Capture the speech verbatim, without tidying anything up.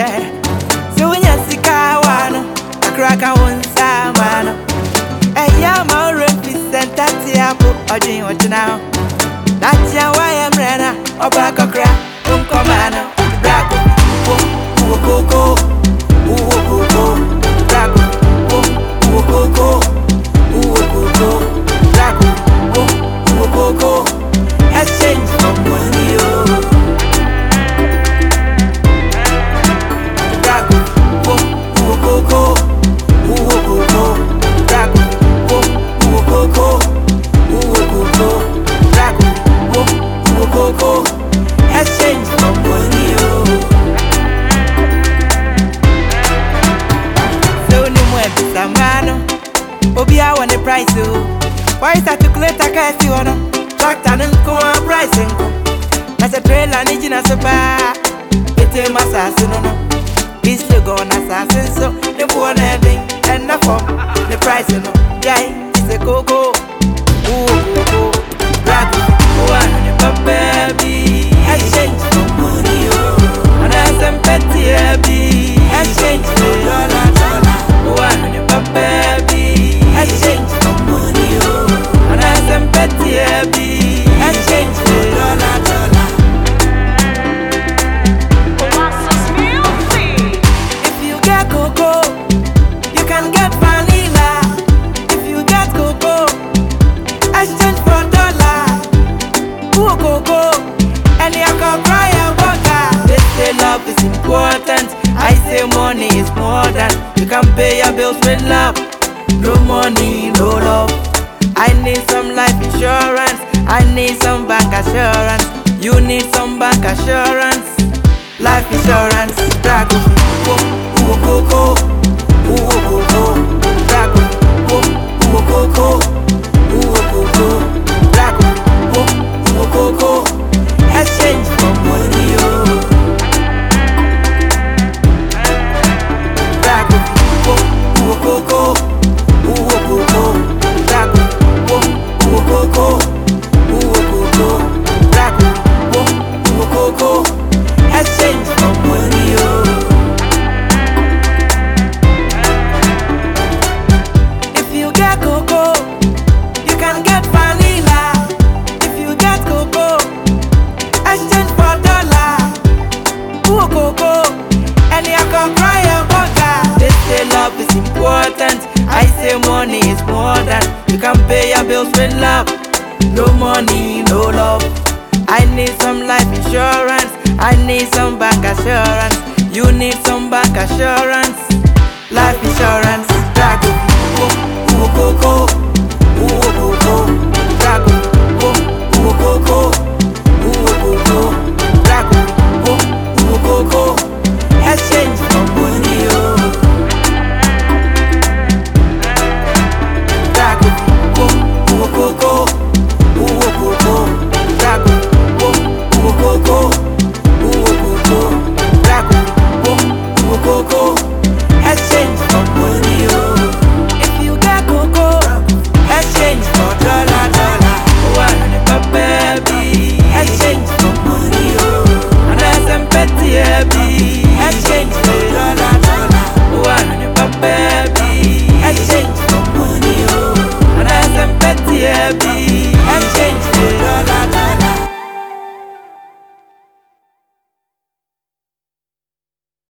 share. So when you see Kawana, a crack I won't say, man. Hey, yeah, my represent that Tiapo, or Jane, what you now? That's why I'm Rena, or back a crack, don't come on, black, who go go, who go go, black, who go go, who go go, black, who go go, exchange for money, oh. Black, who go go, who go go, black, who go go, who go go, black, who go go, exchange for money, oh. So no more Samano, Obia want the price, oh. Why is that to collect a cash, you know? Tractor and come on pricing. That's a trailer, need you to buy. It's a massassin, no. This you go on assassin, so the poor thing and the form, the price, you know. Yeah, it's a go-go. Ooh, go-go. Black, one, the baby. Exchange for money, oh. And I some petty, baby. Exchange for dollar, dollar. One, the baby. Exchange for money, oh. And I some petty, baby. Exchange for dollar, dollar. If you get cocoa, you can get vanilla. If you get cocoa, exchange for dollar. Ooh, cocoa, and you can cry and walk. They say love is important. I say money is more than you can pay your bills with love. No money, no love. I need some life insurance. I need some bank assurance. You need some bank assurance. Life insurance. Drago, who who go go, who go go, Drago, who who go go, who go go, Drago, who who go go. Exchange for money, oh. Drago, who who go go, who go go, Drago, who who go go, who go go, Drago, who who go go. Exchange for money, oh. If you get cocoa, you can get vanilla. If you get cocoa, exchange for dollar. Ooh, cocoa, and you can cry and walk. They say love is important. I say money is more than you can pay your bills with love. No money, no love. I need some life insurance. I need some bank assurance. You need some bank assurance. Life insurance. Drago, who who go go, who go go, Drago, who who go go, who go go, Drago, who who go go. Exchange for money, oh. Drago, who who go go, who go go, Drago, who who go go. Go go, exchange for money, oh. If you get cocoa, exchange for dollar, dollar. One baby, exchange for money, oh. And I some petty, baby, exchange for dollar, dollar. One baby, exchange for money, oh. And I some petty, baby, exchange.